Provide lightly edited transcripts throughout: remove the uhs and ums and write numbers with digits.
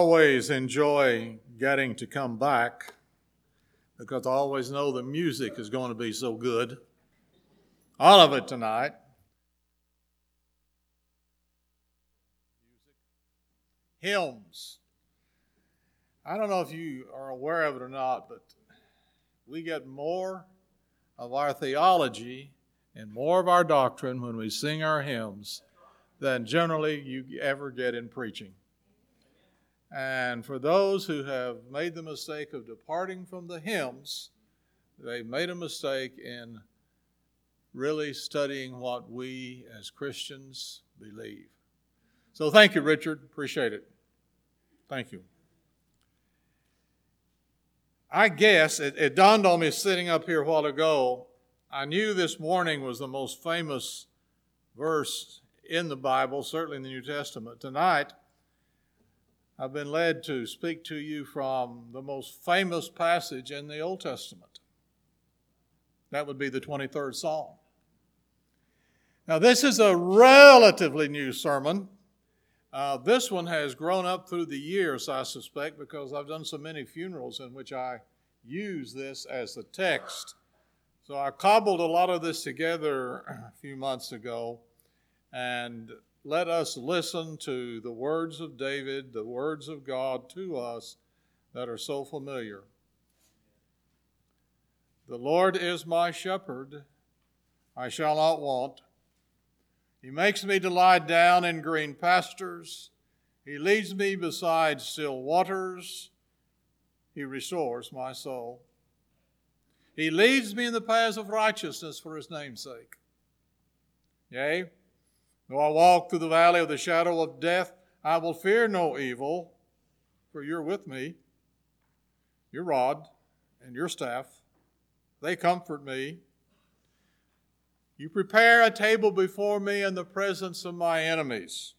always enjoy getting to come back because I always know the music is going to be so good. All of it tonight. Hymns. I don't know if you are aware of it or not, but we get more of our theology and more of our doctrine when we sing our hymns than generally you ever get in preaching. And for those who have made the mistake of departing from the hymns, they've made a mistake in really studying what we as Christians believe. So thank you, Richard. Appreciate it. Thank you. I guess it dawned on me sitting up here a while ago, I knew this morning was the most famous verse in the Bible, certainly in the New Testament. Tonight, I've been led to speak to you from the most famous passage in the Old Testament. That would be the 23rd Psalm. Now, this is a relatively new sermon. This one has grown up through the years, I suspect, because I've done so many funerals in which I use this as the text. So I cobbled a lot of this together a few months ago, and let us listen to the words of David, the words of God to us that are so familiar. The Lord is my shepherd, I shall not want. He makes me to lie down in green pastures. He leads me beside still waters. He restores my soul. He leads me in the paths of righteousness for his name's sake. Yea, though I walk through the valley of the shadow of death, I will fear no evil, for you're with me. Your rod and your staff, they comfort me. You prepare a table before me in the presence of my enemies.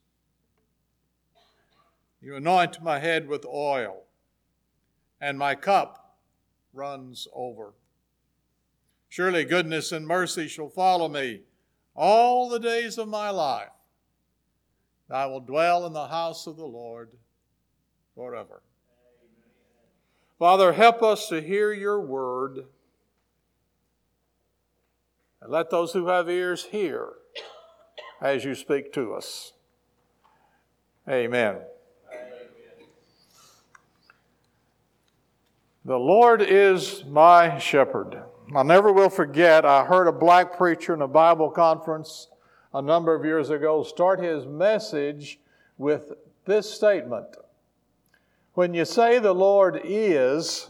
You anoint my head with oil, and my cup runs over. Surely goodness and mercy shall follow me all the days of my life. I will dwell in the house of the Lord forever. Father, help us to hear your word. And let those who have ears hear as you speak to us. Amen. The Lord is my shepherd. I never will forget, I heard a black preacher in a Bible conference a number of years ago start his message with this statement. When you say the Lord is,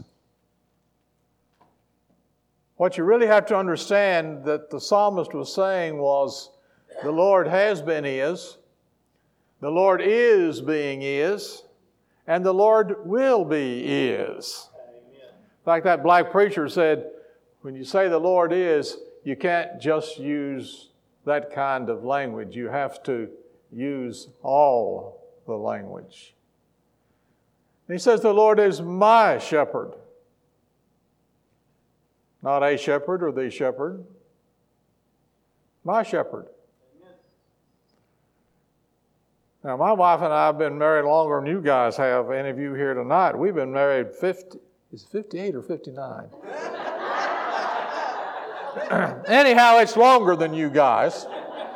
what you really have to understand that the psalmist was saying was, the Lord has been is, the Lord is being is, and the Lord will be is. Amen. In fact, that black preacher said, when you say the Lord is, you can't just use that kind of language. You have to use all the language. And he says, the Lord is my shepherd. Not a shepherd or the shepherd. My shepherd. Amen. Now, my wife and I have been married longer than you guys have. Any of you here tonight, we've been married 50, is it 58 or 59? Anyhow, it's longer than you guys.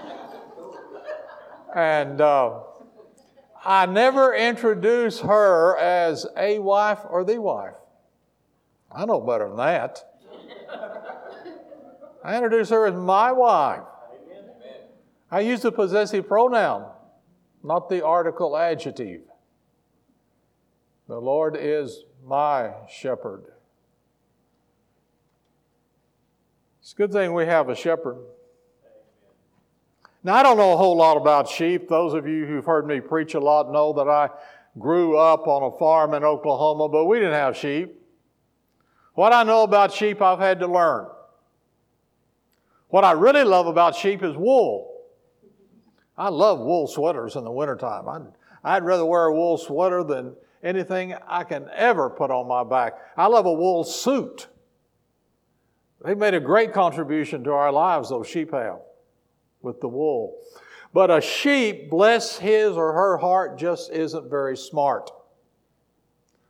And I never introduce her as a wife or the wife. I know better than that. I introduce her as my wife. I use the possessive pronoun, not the article adjective. The Lord is my shepherd. It's a good thing we have a shepherd. Now, I don't know a whole lot about sheep. Those of you who've heard me preach a lot know that I grew up on a farm in Oklahoma, but we didn't have sheep. What I know about sheep, I've had to learn. What I really love about sheep is wool. I love wool sweaters in the wintertime. I'd rather wear a wool sweater than anything I can ever put on my back. I love a wool suit. They've made a great contribution to our lives, those sheep have, with the wool. But a sheep, bless his or her heart, just isn't very smart.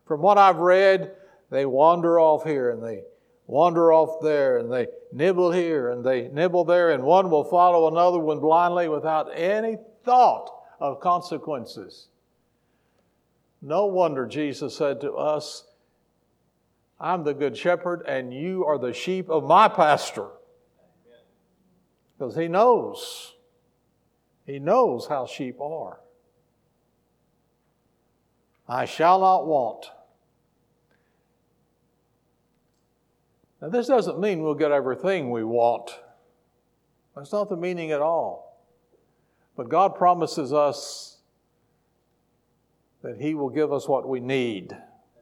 From what I've read, they wander off here and they wander off there and they nibble here and they nibble there, and one will follow another one blindly without any thought of consequences. No wonder Jesus said to us, I'm the good shepherd and you are the sheep of my pasture. Because He knows how sheep are. I shall not want. Now, this doesn't mean we'll get everything we want. That's not the meaning at all. But God promises us that He will give us what we need.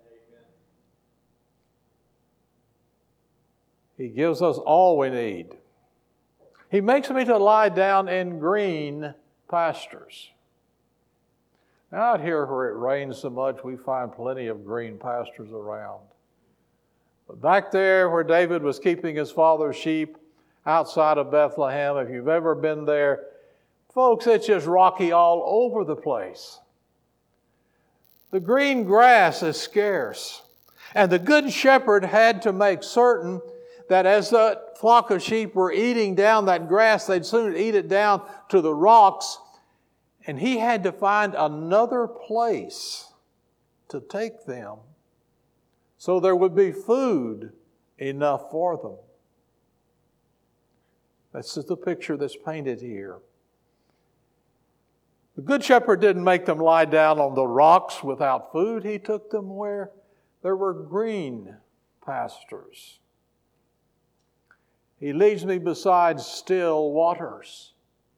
He gives us all we need. He makes me to lie down in green pastures. Now, out here where it rains so much, we find plenty of green pastures around. But back there where David was keeping his father's sheep outside of Bethlehem, if you've ever been there, folks, it's just rocky all over the place. The green grass is scarce. And the good shepherd had to make certain that as the flock of sheep were eating down that grass, they'd soon eat it down to the rocks. And he had to find another place to take them so there would be food enough for them. This is the picture that's painted here. The Good Shepherd didn't make them lie down on the rocks without food. He took them where there were green pastures. He leads me beside still waters.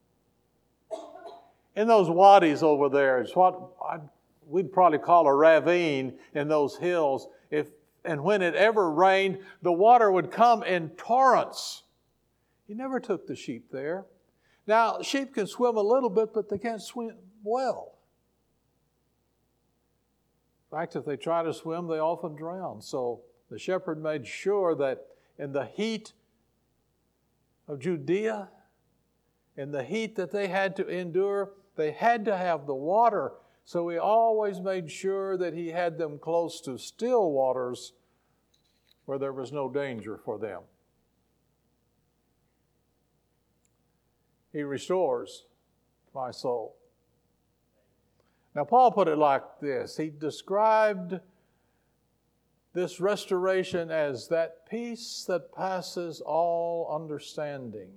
In those wadis over there, it's what we'd probably call a ravine in those hills. And when it ever rained, the water would come in torrents. He never took the sheep there. Now, sheep can swim a little bit, but they can't swim well. In fact, if they try to swim, they often drown. So the shepherd made sure that in the heat of Judea, in the heat that they had to endure, they had to have the water. So he always made sure that he had them close to still waters where there was no danger for them. He restores my soul. Now, Paul put it like this. He described this restoration as that peace that passes all understanding.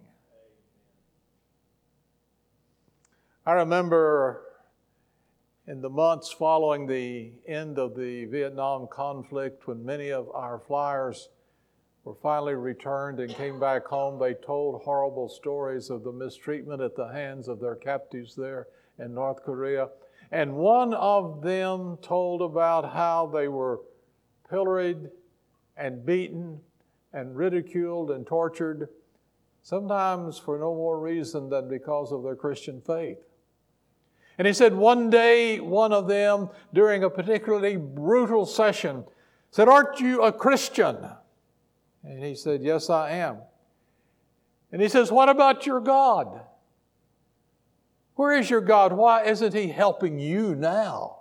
I remember in the months following the end of the Vietnam conflict, when many of our flyers were finally returned and came back home, they told horrible stories of the mistreatment at the hands of their captives there in North Korea. And one of them told about how they were pilloried and beaten and ridiculed and tortured, sometimes for no more reason than because of their Christian faith. And he said one day, one of them, during a particularly brutal session, said, "Aren't you a Christian?" And he said, "Yes, I am." And he says, "What about your God? Where is your God? Why isn't He helping you now?"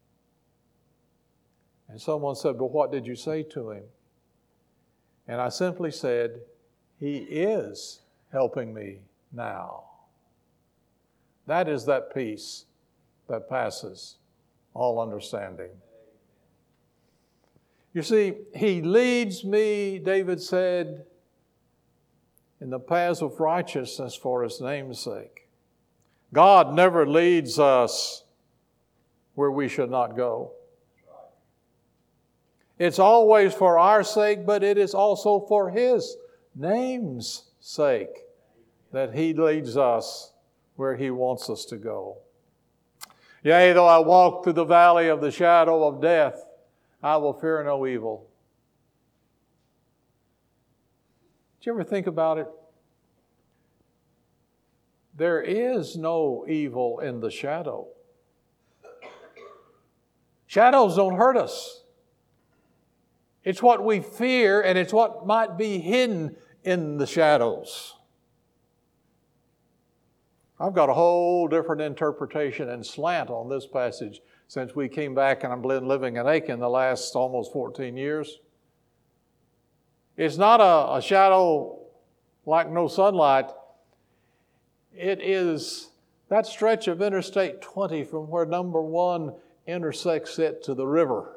And someone said, "Well, what did you say to him?" And I simply said, "He is helping me now." That is that peace that passes all understanding. You see, He leads me, David said, in the paths of righteousness for His name's sake. God never leads us where we should not go. It's always for our sake, but it is also for His name's sake that He leads us where He wants us to go. Yea, though I walk through the valley of the shadow of death, I will fear no evil. Did you ever think about it? There is no evil in the shadow. Shadows don't hurt us. It's what we fear, and it's what might be hidden in the shadows. I've got a whole different interpretation and slant on this passage. since we came back and I've been living in Aiken the last almost 14 years. It's not a shadow like no sunlight. It is that stretch of Interstate 20 from where number 1 intersects it to the river.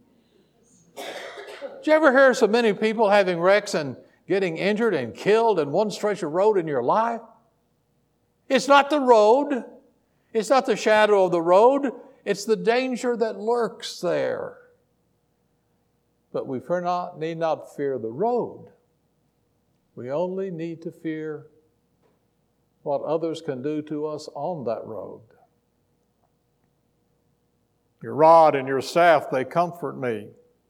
Did you ever hear so many people having wrecks and getting injured and killed in one stretch of road in your life? It's not the road. It's not the shadow of the road. It's the danger that lurks there. But we need not fear the road. We only need to fear what others can do to us on that road. Your rod and your staff, they comfort me.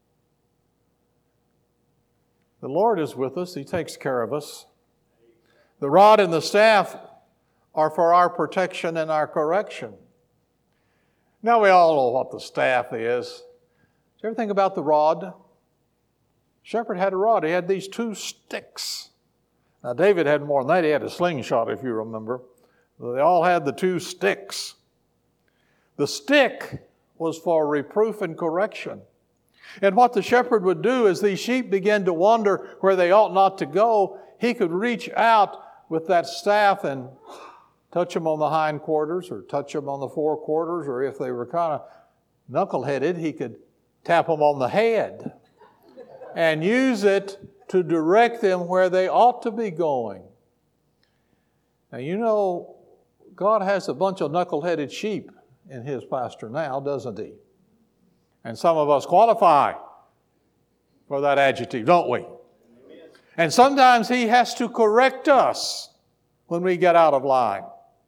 The Lord is with us. He takes care of us. The rod and the staff are for our protection and our correction. Now we all know what the staff is. Did you ever think about the rod? Shepherd had a rod. He had these 2 sticks. Now David had more than that. He had a slingshot, if you remember. They all had the 2 sticks. The stick was for reproof and correction. And what the shepherd would do as these sheep began to wander where they ought not to go, he could reach out with that staff and touch them on the hindquarters or touch them on the forequarters, or if they were kind of knuckleheaded, he could tap them on the head and use it to direct them where they ought to be going. Now, you know, God has a bunch of knuckleheaded sheep in His pasture now, doesn't He? And some of us qualify for that adjective, don't we? Amen. And sometimes He has to correct us when we get out of line.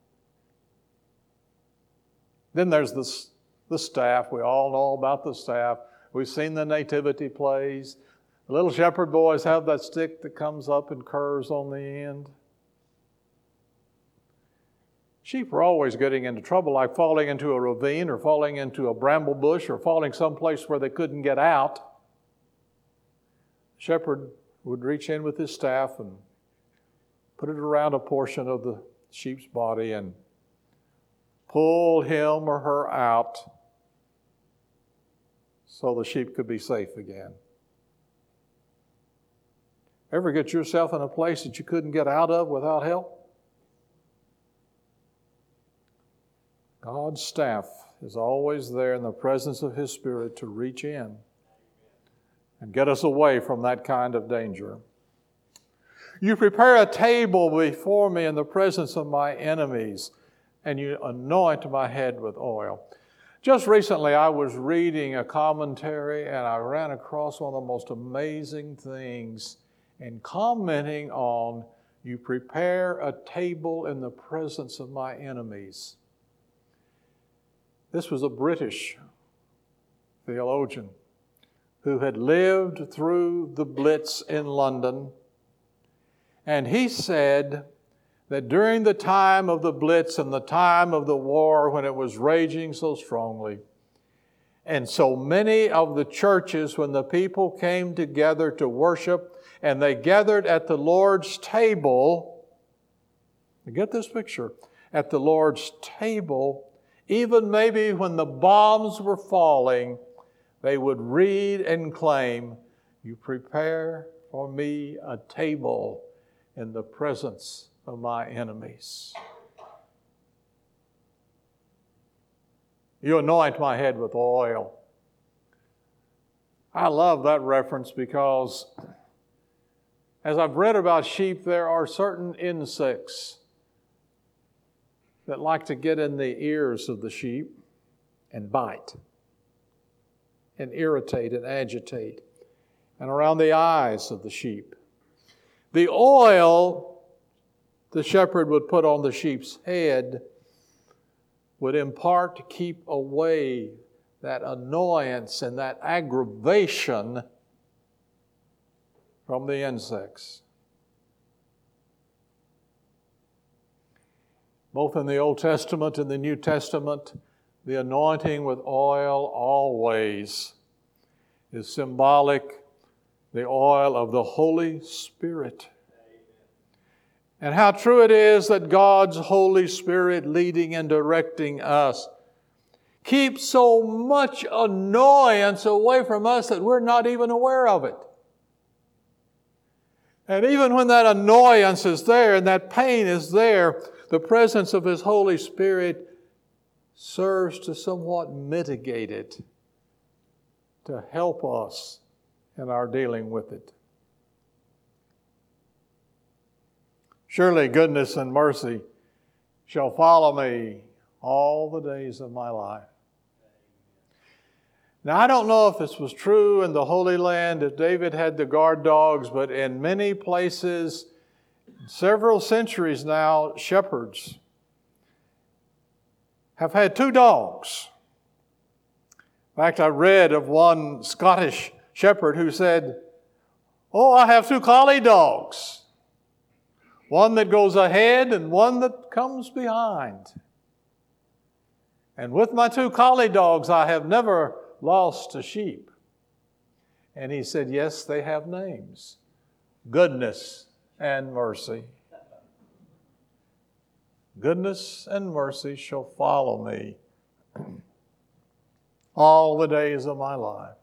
Then there's the staff. We all know about the staff. We've seen the nativity plays. The little shepherd boys have that stick that comes up and curves on the end. Sheep are always getting into trouble, like falling into a ravine or falling into a bramble bush or falling someplace where they couldn't get out. The shepherd would reach in with his staff and put it around a portion of the sheep's body and pull him or her out so the sheep could be safe again. Ever get yourself in a place that you couldn't get out of without help? God's staff is always there in the presence of His Spirit to reach in and get us away from that kind of danger. You prepare a table before me in the presence of my enemies, and you anoint my head with oil. Just recently, I was reading a commentary, and I ran across one of the most amazing things in commenting on, you prepare a table in the presence of my enemies. This was a British theologian who had lived through the Blitz in London. And he said that during the time of the Blitz and the time of the war when it was raging so strongly, and so many of the churches, when the people came together to worship and they gathered at the Lord's table, you get this picture, at the Lord's table, even maybe when the bombs were falling, they would read and claim, you prepare for me a table in the presence of my enemies. You anoint my head with oil. I love that reference because as I've read about sheep, there are certain insects that like to get in the ears of the sheep and bite and irritate and agitate, and around the eyes of the sheep. The oil the shepherd would put on the sheep's head would impart to keep away that annoyance and that aggravation from the insects. Both in the Old Testament and the New Testament, the anointing with oil always is symbolic, the oil of the Holy Spirit. And how true it is that God's Holy Spirit leading and directing us keep so much annoyance away from us that we're not even aware of it. And even when that annoyance is there and that pain is there, the presence of His Holy Spirit serves to somewhat mitigate it, to help us in our dealing with it. Surely goodness and mercy shall follow me all the days of my life. Now, I don't know if this was true in the Holy Land, if David had the guard dogs, but in many places, several centuries now, shepherds have had 2 dogs. In fact, I read of one Scottish shepherd who said, "Oh, I have 2 collie dogs. One that goes ahead and one that comes behind. And with my 2 collie dogs, I have never lost a sheep." And he said, yes, they have names. Goodness and mercy. Goodness and mercy shall follow me all the days of my life.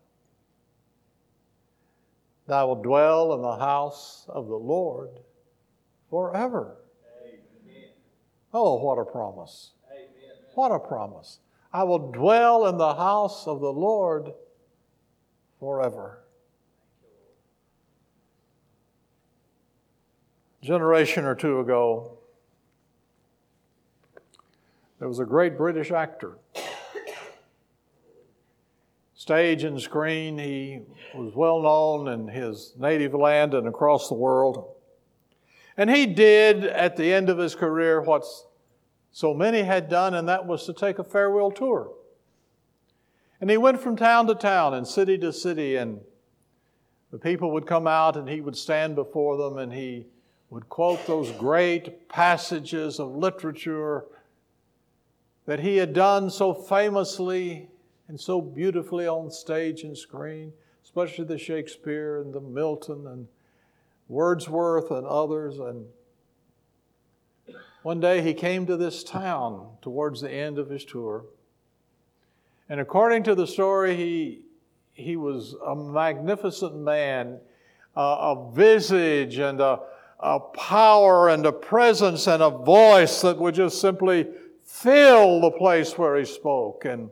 And I will dwell in the house of the Lord forever. Amen. Oh, what a promise. Amen. What a promise. I will dwell in the house of the Lord forever. A generation or 2 ago, there was a great British actor. Stage and screen, he was well known in his native land and across the world. And he did, at the end of his career, what so many had done, and that was to take a farewell tour. And he went from town to town and city to city, and the people would come out and he would stand before them and he would quote those great passages of literature that he had done so famously and so beautifully on stage and screen, especially the Shakespeare and the Milton and Wordsworth and others. And one day he came to this town towards the end of his tour. And according to the story, he was a magnificent man, a visage and a power and a presence and a voice that would just simply fill the place where he spoke. And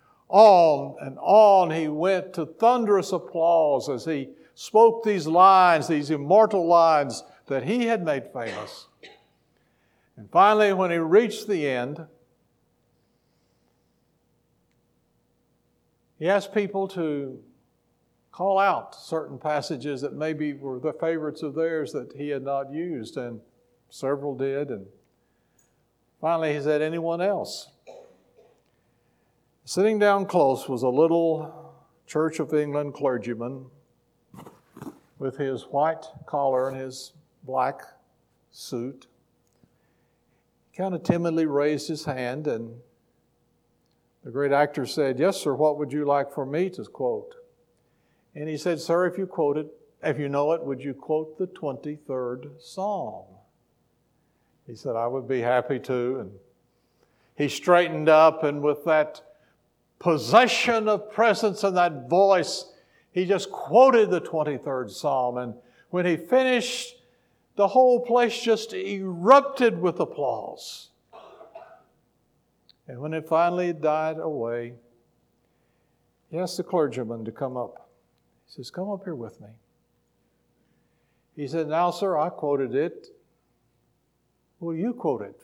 on he went to thunderous applause as he spoke these lines, these immortal lines that he had made famous. And finally, when he reached the end, he asked people to call out certain passages that maybe were the favorites of theirs that he had not used, and several did. And finally he said, anyone else? Sitting down close was a little Church of England clergyman with his white collar and his black suit. He kind of timidly raised his hand, and the great actor said, yes, sir, what would you like for me to quote? And he said, sir, if you know it, would you quote the 23rd Psalm? He said, I would be happy to. And he straightened up, and with that possession of presence and that voice, he just quoted the 23rd Psalm. And when he finished, the whole place just erupted with applause. And when it finally died away, he asked the clergyman to come up. He says, come up here with me. He said, now, sir, I quoted it. Will you quote it?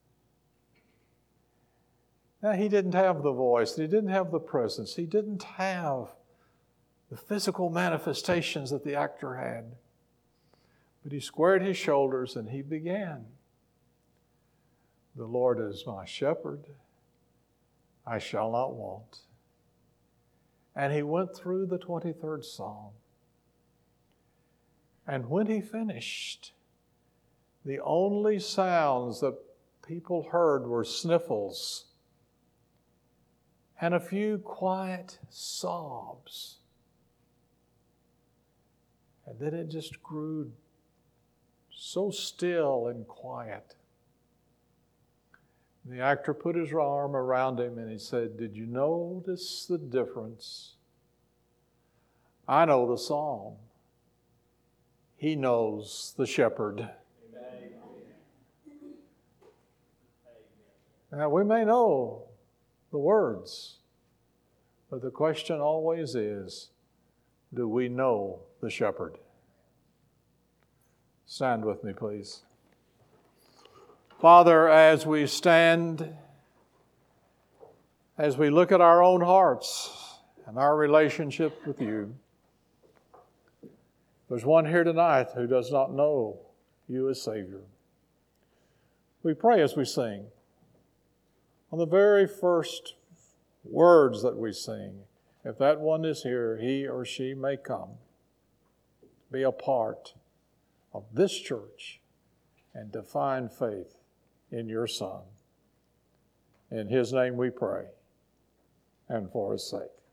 Now, he didn't have the voice. He didn't have the presence. He didn't have the physical manifestations that the actor had. But he squared his shoulders and he began. The Lord is my shepherd. I shall not want. And he went through the 23rd Psalm. And when he finished, the only sounds that people heard were sniffles and a few quiet sobs. And then it just grew so still and quiet. The actor put his arm around him and he said, "Did you notice the difference? I know the psalm. He knows the shepherd." Now, we may know the words, but the question always is, do we know the shepherd? Stand with me, please. Father, as we stand, as we look at our own hearts and our relationship with you, there's one here tonight who does not know you as Savior. We pray as we sing, on the very first words that we sing, if that one is here, he or she may come, be a part of this church, and to find faith in your Son. In His name we pray, and for His sake.